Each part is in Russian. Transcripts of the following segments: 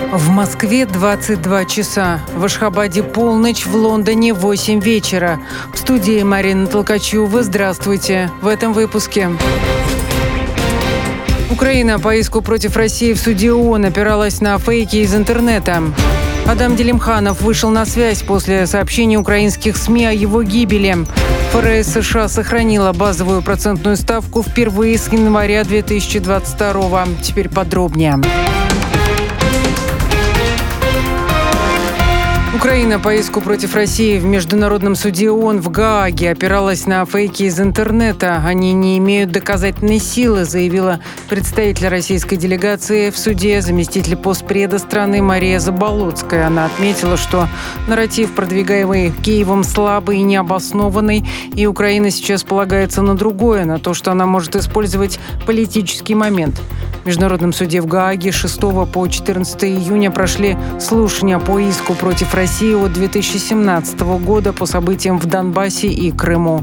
В Москве 22 часа, в Ашхабаде полночь, в Лондоне 8 вечера. В студии Марина Толкачева. Здравствуйте. В этом выпуске. Украина по иску против России в суде ООН опиралась на фейки из интернета. Адам Делимханов вышел на связь после сообщений украинских СМИ о его гибели. ФРС США сохранила базовую процентную ставку впервые с января 2022. Теперь подробнее. Украина по иску против России в Международном суде ООН в Гааге опиралась на фейки из интернета. Они не имеют доказательной силы, заявила представитель российской делегации в суде, заместитель постпреда страны Мария Заболоцкая. Она отметила, что нарратив, продвигаемый Киевом, слабый и необоснованный, и Украина сейчас полагается на другое, на то, что она может использовать политический момент. В Международном суде в Гааге 6 по 14 июня прошли слушания по иску против России от 2017 года по событиям в Донбассе и Крыму.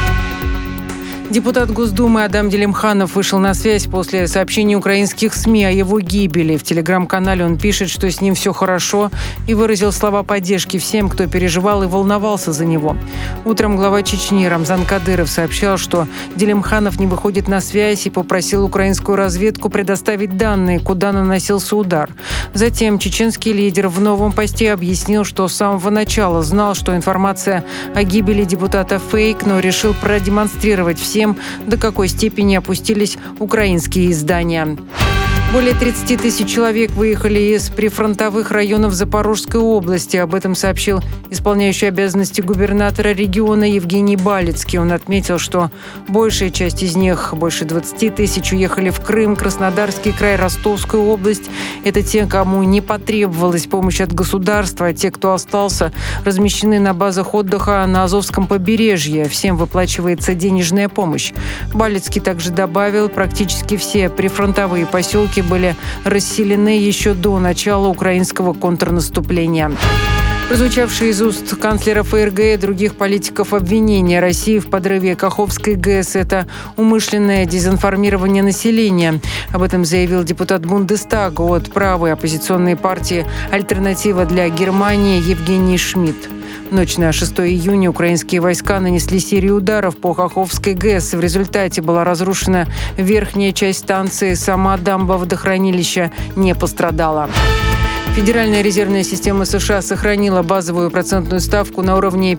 Депутат Госдумы Адам Делимханов вышел на связь после сообщений украинских СМИ о его гибели. В телеграм-канале он пишет, что с ним все хорошо, и выразил слова поддержки всем, кто переживал и волновался за него. Утром глава Чечни Рамзан Кадыров сообщал, что Делимханов не выходит на связь и попросил украинскую разведку предоставить данные, куда наносился удар. Затем чеченский лидер в новом посте объяснил, что с самого начала знал, что информация о гибели депутата фейк, но решил продемонстрировать всем, до какой степени опустились украинские издания. Более 30 тысяч человек выехали из прифронтовых районов Запорожской области. Об этом сообщил исполняющий обязанности губернатора региона Евгений Балицкий. Он отметил, что большая часть из них, больше 20 тысяч, уехали в Крым, Краснодарский край, Ростовскую область. Это те, кому не потребовалась помощь от государства, а те, кто остался, размещены на базах отдыха на Азовском побережье. Всем выплачивается денежная помощь. Балицкий также добавил, практически все прифронтовые поселки были расселены еще до начала украинского контрнаступления. Прозвучавшие из уст канцлера ФРГ и других политиков обвинения России в подрыве Каховской ГЭС – это умышленное дезинформирование населения. Об этом заявил депутат Бундестага от правой оппозиционной партии «Альтернатива для Германии» Евгений Шмидт. В ночь на 6 июня украинские войска нанесли серию ударов по Каховской ГЭС. В результате была разрушена верхняя часть станции, сама дамба водохранилища не пострадала. Федеральная резервная система США сохранила базовую процентную ставку на уровне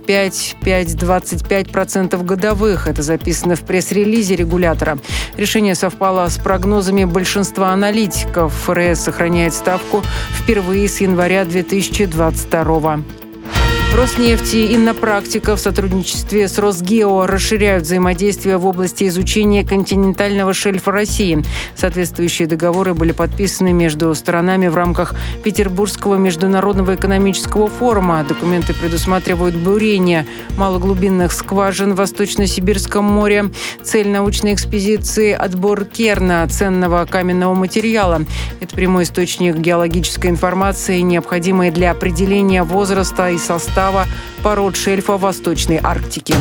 5,25% годовых. Это записано в пресс-релизе регулятора. Решение совпало с прогнозами большинства аналитиков. ФРС сохраняет ставку впервые с января 2022. Роснефть и Иннопрактика в сотрудничестве с Росгео расширяют взаимодействие в области изучения континентального шельфа России. Соответствующие договоры были подписаны между сторонами в рамках Петербургского международного экономического форума. Документы предусматривают бурение малоглубинных скважин в Восточно-Сибирском море. Цель научной экспедиции – отбор керна, ценного каменного материала. Это прямой источник геологической информации, необходимой для определения возраста и состава пород шельфа Восточной Арктики.